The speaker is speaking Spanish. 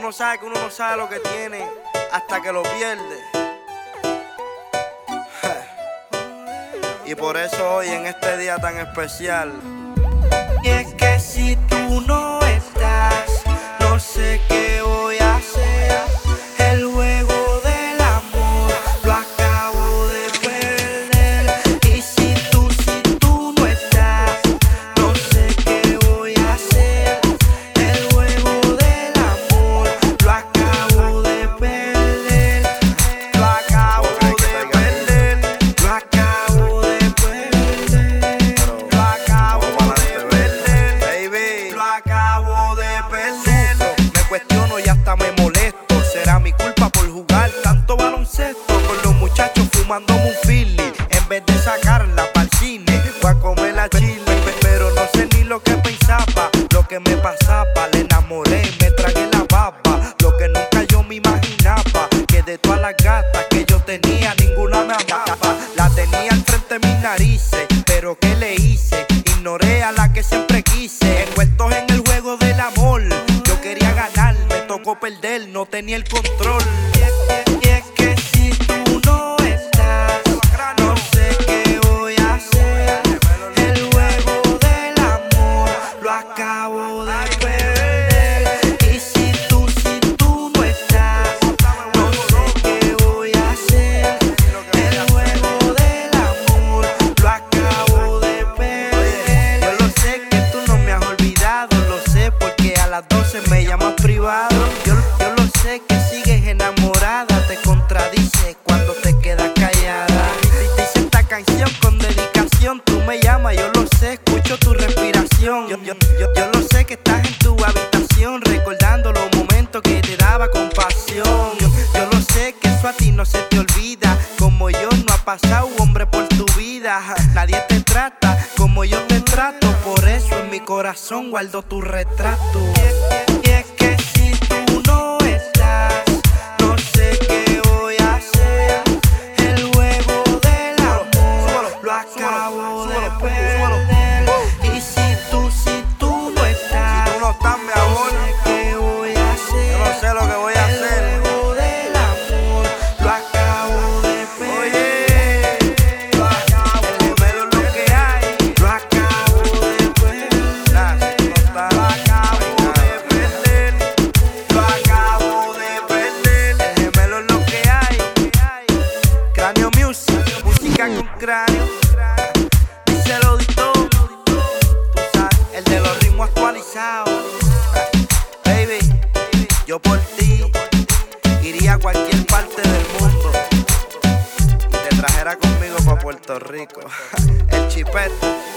Uno sabe que uno no sabe lo que tiene hasta que lo pierde. Y por eso hoy en este día tan especial, y es que si tú no estás, no sé qué voy a hacer. El juego del amor lo acabo de perder. Y si tú no estás, no sé qué voy a hacer. El juego del amor lo acabo de perder. Lo acabo de perder. Lo acabo de perder. Lo acabo de perder. Baby, lo acabo de perder. Me cuestiono y hasta me molesto. ¿Será mi culpa por jugar tanto baloncesto? Con los muchachos fumándome un Philly, en vez de sacarla pa'l cine o a comer la chile. Pero no sé ni lo que pensaba, lo que me pasaba. Le enamoré, me tragué la baba. Lo que nunca yo me imaginaba, que de todas las gatas que yo tenía, ninguna me amaba. La tenía al frente de mis narices, pero ¿qué le hice? Ignoré a la que siempre quise. Envueltos en el juego del amor, yo quería ganar, me tocó perder, no tenía el control. Y es que si tú no estás, no sé qué voy a hacer. El juego del amor lo acabo de perder. Y si tú no estás, no sé qué voy a hacer. El juego del amor lo acabo de perder. Yo lo sé que tú no me has olvidado, lo sé porque a las 12 me llamas privado. Yo lo sé que sigues enamorada, te contradices cuando te quedas callada. Dice esta canción con dedicación, tú me llamas, yo lo sé, escucho tu respiración. Yo lo sé que estás en tu habitación, recordando los momentos que te daba compasión. Yo lo sé que eso a ti no se te olvida, como yo no ha pasado hombre por tu vida. Nadie te trata como yo te trato, por eso en mi corazón guardo tu retrato. Y es que si tú no estás, no sé qué voy a hacer. El juego del amor lo acabo de perder. Y si tú no estás, mi amor, no sé qué voy a hacer. Yo no sé lo que voy a hacer. El juego del amor lo acabo de perder. Lo acabo de perder. El gemelo es lo que hay. Lo acabo de perder. Lo acabo de perder. Lo acabo de perder. El gemelo es lo que hay. Cráneo Music, música con cráneo. Díselo Dito, tú sabes, el de los ritmos actualizados. Baby, yo por ti iría a cualquier parte del mundo y te trajera conmigo pa' Puerto Rico. El Chipete.